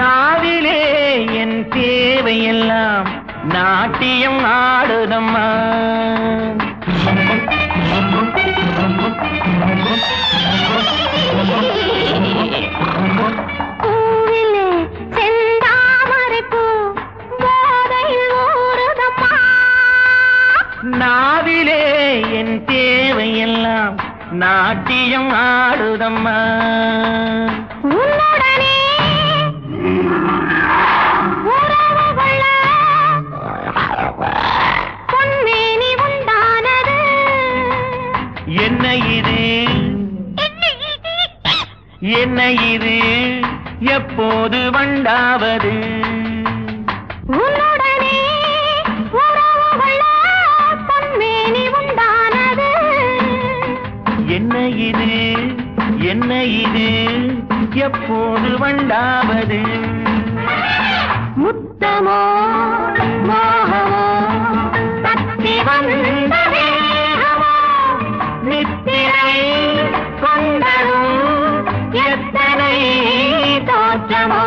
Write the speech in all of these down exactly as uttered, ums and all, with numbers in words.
நாவிலே என் தேவையெல்லாம் நாட்டியம் ஆடுதம்மா. பூவிலே செந்தாமரை பூ போதையில் ஊறுதம்மா. நாவிலே என் தேவையெல்லாம் நாட்டியம் ஆடுதம்மா. உன்னுடனே உறவு கொள்ள பொன்மேனி உண்டானது. என்ன இது என்ன இது எப்போது வண்டாவது? உன்னுடனே உறவு கொள்ள பொன்மேனி உண்டானது. என்ன இது என்ன இது எப்போது வண்டாவது? முத்தமோ மோகமோ தத்தி வந்த வேகமோ நித்திரை கொண்டதும் எத்தனை தோற்றமோ?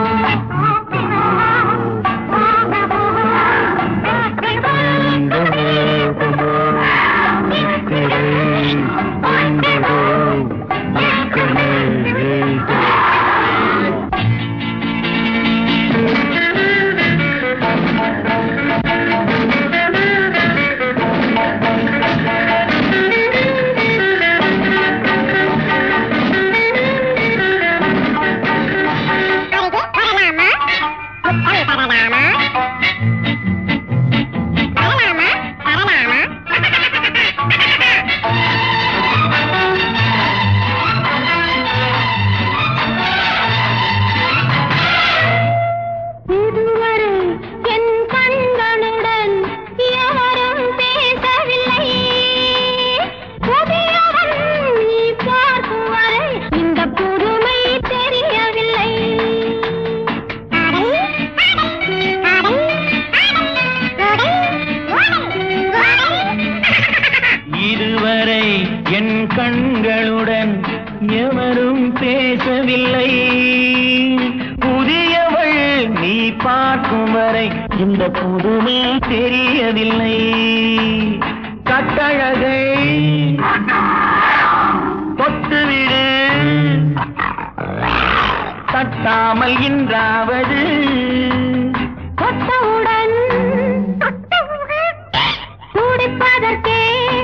என் கண்களுடன் எவரும் பேசவில்லை. புதியவள் நீ பார்க்கும் வரை இந்த புதுமை தெரியவில்லை. கட்டழகை தொட்டுவிடு தட்டாமல் இன்றாவது. தொட்டவுடன் துடிப்பதற்கே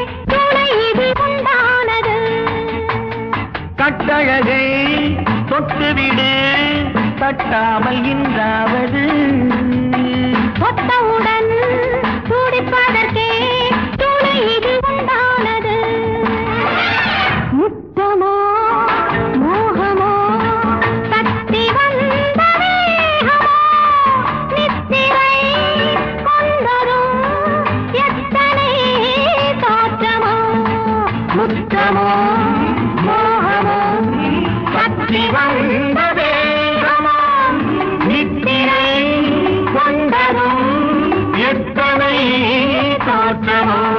கட்டழகை தொட்டுவிடு தட்டாமல் இன்றாவது. தொட்டவுடன் துடிப்பதற்கே துணை இது உண்டானது. முத்தமோ மோகமோ தத்தி வந்த வேகமோ நித்திரை கொண்டதும் எத்தனை தோற்றமோ? முத்தமோ தத்தி வந்த வேகமோ நித்திரை கொண்டதும் எத்தனை தோற்றமோ?